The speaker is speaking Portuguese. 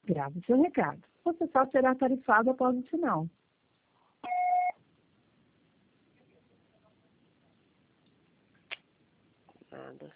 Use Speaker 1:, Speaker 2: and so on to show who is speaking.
Speaker 1: Grave seu recado. Você só será tarifado após o sinal.